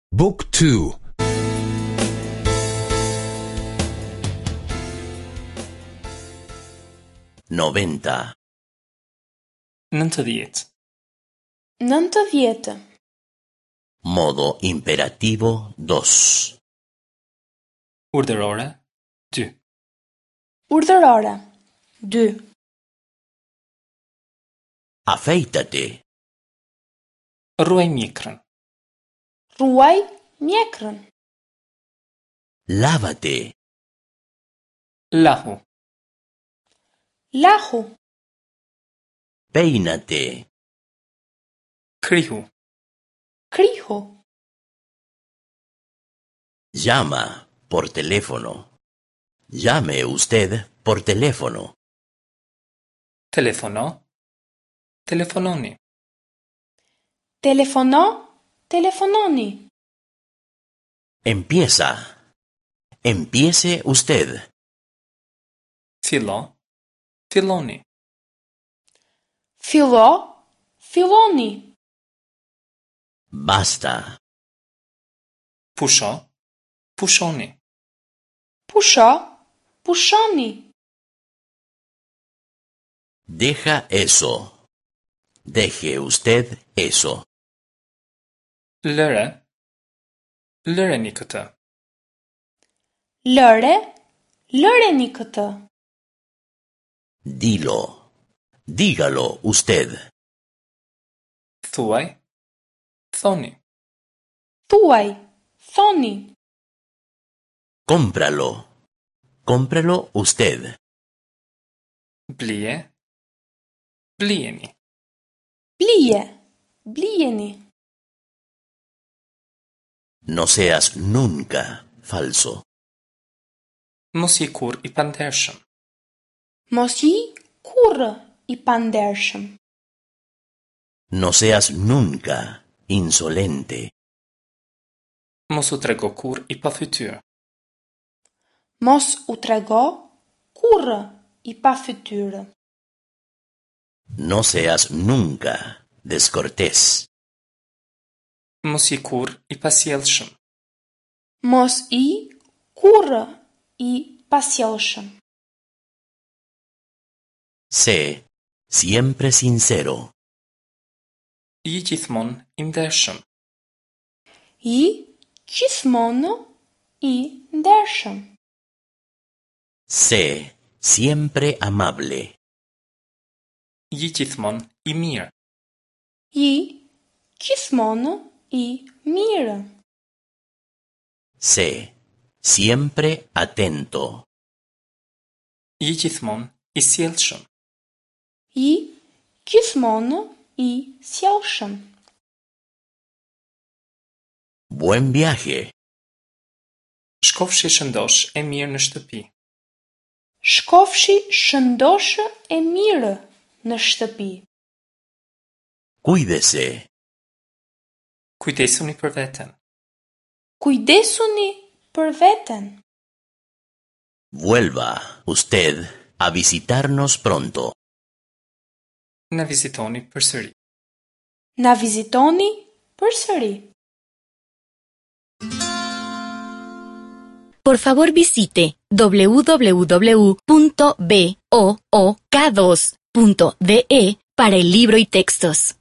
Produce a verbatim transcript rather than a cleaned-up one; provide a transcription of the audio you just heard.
บุ๊กทู noventa nëntëdhjetë nëntëdhjetë modo imperativo dos urdhërore dy urdhërore dy afeítate ruaj mjekrën ruaj mjekrën lávate lahu lahu peínate krihu krihu llama por teléfono llame usted por teléfono telefono telefononi telefono telefononi empieza empiece usted fillo filloni fillo filloni basta pusho pushoni pusho pushoni deja eso deje usted eso lëre lëreni këtë lëre lëreni këtë dilo dígalo usted thuaj thoni thuaj thoni cómpralo cómpralo usted blije blijeni blije blijeni no seas nunca falso mos je kur i pandershëm mos je kurrë i pandershëm no seas nunca insolente mos u trego kur i pafytyrë mos u trego kurrë i pafytyrë no seas nunca descortés mos je kur i pasjellshëm mos i kurrë i pasjellshëm sé siempre sincero je gjithmonë i ndershëm i gjithmonë i ndershëm sé siempre amable je gjithmonë i mirë i gjithmonë i mirë sé siempre atento je gjithmonë i sjellshëm i gjithmonë i sjellshëm buen viaje shkofshi shëndosh e mirë në shtëpi shkofshi shëndoshë e mirë në shtëpi cuídese kujdesuni për veten kujdesuni për veten vuelva usted a visitarnos pronto na vizitoni përsëri na vizitoni përsëri Por favor visite w w w punto book dos punto d e para el libro y textos.